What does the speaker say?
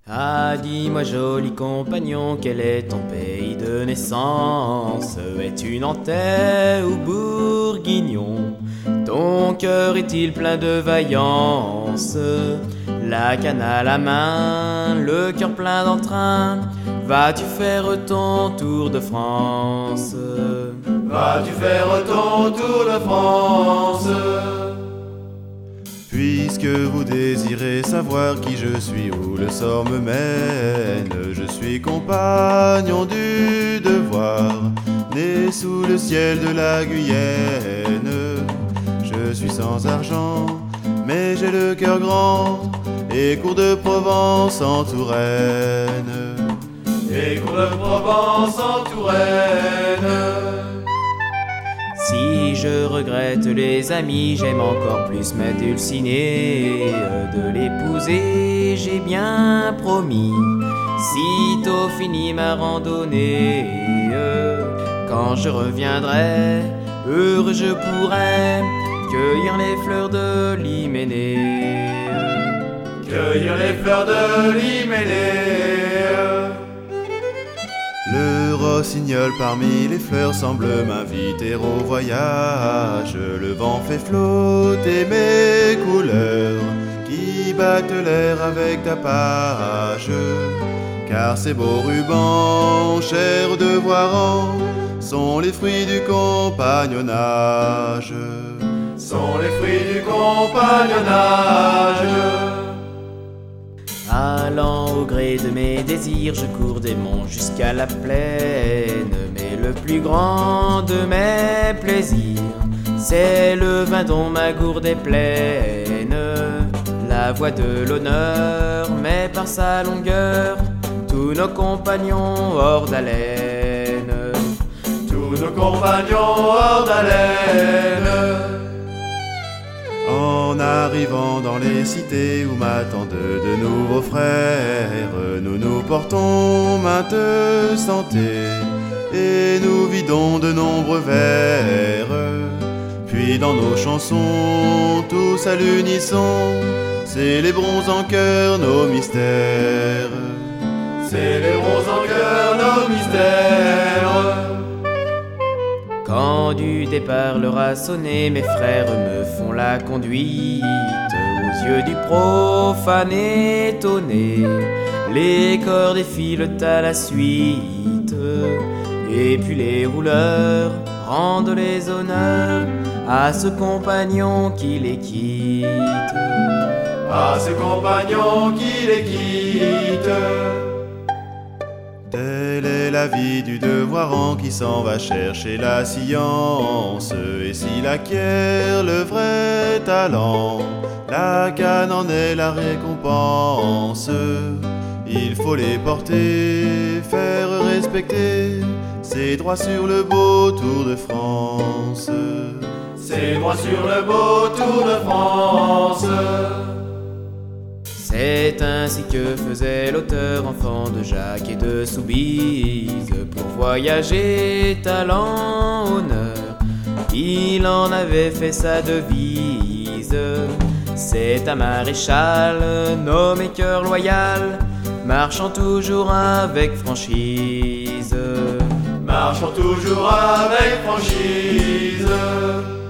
Ah, dis-moi, joli compagnon, quel est ton pays de naissance? Es-tu nantais ou bourguignon? Ton cœur est-il plein de vaillance? La canne à la main, le cœur plein d'entrain, vas-tu faire ton tour de France? Vas-tu faire ton tour de France? Puisque vous désirez savoir qui je suis, où le sort me mène, je suis compagnon du devoir, né sous le ciel de la Guyenne. Je suis sans argent, mais j'ai le cœur grand, et cours de Provence en Touraine. Et cours de Provence en Touraine. Si je regrette les amis, j'aime encore plus ma Dulcinée. De l'épouser, j'ai bien promis. Sitôt fini ma randonnée, quand je reviendrai, heureux je pourrai cueillir les fleurs de l'hyménée. Cueillir les fleurs de l'hyménée. Le rossignol parmi les fleurs semble m'inviter au voyage. Le vent fait flotter mes couleurs qui battent l'air avec ta page. Car ces beaux rubans, chers devoirants, sont les fruits du compagnonnage. Sont les fruits du compagnonnage. Allant au gré de mes désirs, je cours des monts jusqu'à la plaine. Mais le plus grand de mes plaisirs, c'est le vin dont ma gourde est pleine. La voix de l'honneur met par sa longueur tous nos compagnons hors d'haleine. Tous nos compagnons hors d'haleine. En arrivant dans les cités où m'attendent de nouveaux frères, nous nous portons mainte santé et nous vidons de nombreux verres. Puis dans nos chansons, tous à l'unisson, célébrons en chœur nos mystères. Célébrons en chœur nos mystères. Quand du départ l'heure a sonné, mes frères me font la conduite. Aux yeux du profane étonné, les corps défilent à la suite. Et puis les rouleurs rendent les honneurs à ce compagnon qui les quitte. À ce compagnon qui les quitte. Telle est la vie du devoirant qui s'en va chercher la science. Et s'il acquiert le vrai talent, la canne en est la récompense. Il faut les porter, faire respecter ses droits sur le beau Tour de France. Ses droits sur le beau Tour de France. C'est ainsi que faisait l'auteur, enfant de Jacques et de Soubise. Pour voyager, talent, honneur, il en avait fait sa devise. C'est un maréchal nommé Cœur Loyal, marchant toujours avec franchise. Marchant toujours avec franchise.